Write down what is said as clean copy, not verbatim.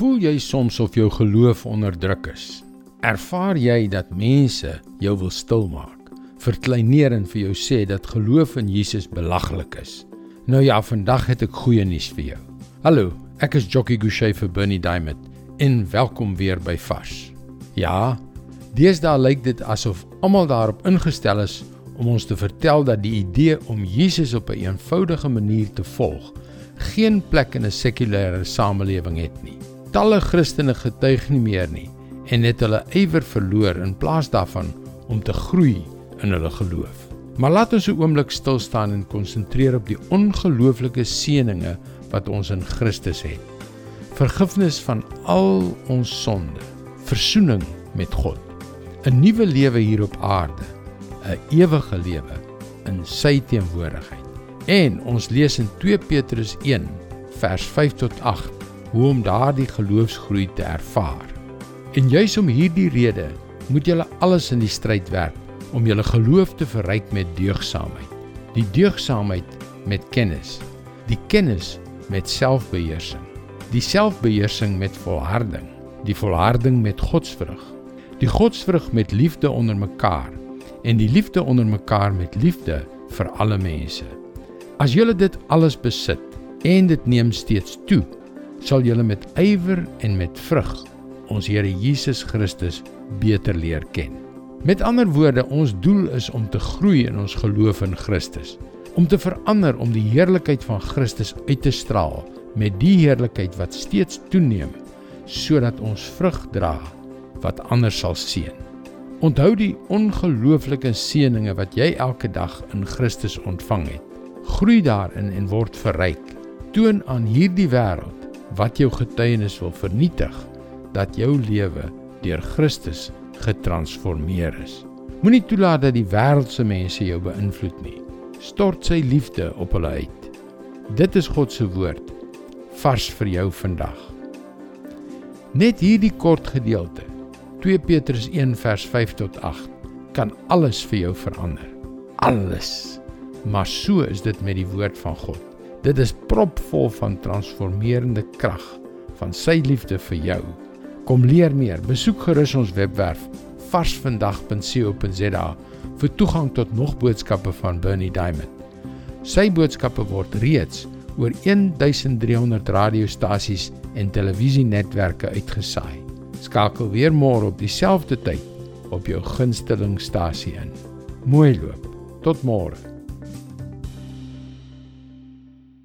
Voel jy soms of jou geloof onderdruk is? Ervaar jy dat mense jou wil stilmaak, verkleineer en vir jou sê dat geloof in Jesus belaglik is? Nou ja, vandag het ek goeie nuus vir jou. Hallo, ek is Jockey Gouchee vir Bernie Diamond en welkom weer by Vars. Ja, deesdae lyk dit asof almal daarop ingestel is om ons te vertel dat die idee om Jesus op 'n eenvoudige manier te volg geen plek in 'n sekulêre samelewing het nie. Talle Christene getuig nie meer nie en het hulle ywer verloor in plaas daarvan om te groei in hulle geloof. Maar laat ons 'n oomblik stil staan en konsentreer op die ongelooflike seëninge wat ons in Christus het. Vergifnis van al ons sonde, versoening met God, 'n nuwe lewe hier op aarde, 'n ewige lewe in sy teenwoordigheid. En ons lees in 2 Petrus 1 vers 5 tot 8 hoe om daardie geloofsgroei te ervaar. En juis om hierdie rede moet julle alles in die stryd werp om julle geloof te verryk met deugsaamheid. Die deugsaamheid met kennis, die kennis met selfbeheersing, die selfbeheersing met volharding, die volharding met godsvrug, die godsvrug met liefde onder mekaar en die liefde onder mekaar met liefde vir alle mense. As julle dit alles besit en dit neem steeds toe, sal julle met ywer en met vrug ons Here Jesus Christus beter leer ken. Met ander woorde, ons doel is om te groei in ons geloof in Christus, om te verander om die heerlikheid van Christus uit te straal met die heerlikheid wat steeds toeneem, sodat ons vrug dra wat ander sal seën. Onthou die ongelooflike seëninge wat jy elke dag in Christus ontvang het. Groei daarin en word verryk. Toon aan hierdie wêreld wat jou getuienis wil vernietig, dat jou lewe deur Christus getransformeer is. Moenie toelaat dat die wêreldse mense jou beïnvloed nie. Stort sy liefde op hulle uit. Dit is God se woord, vars vir jou vandag. Net hierdie kort gedeelte, 2 Petrus 1 vers 5 tot 8, kan alles vir jou verander. Alles. Maar so is dit met die woord van God. Dit is propvol van transformerende krag van sy liefde vir jou. Kom leer meer, besoek gerus ons webwerf varsvandag.co.za vir toegang tot nog boodskappe van Bernie Diamond. Sy boodskappe word reeds oor 1300 radiostasies en televisienetwerke uitgesaai. Skakel weer môre op dieselfde tyd op jou gunstelingstasie in. Mooi loop, tot môre.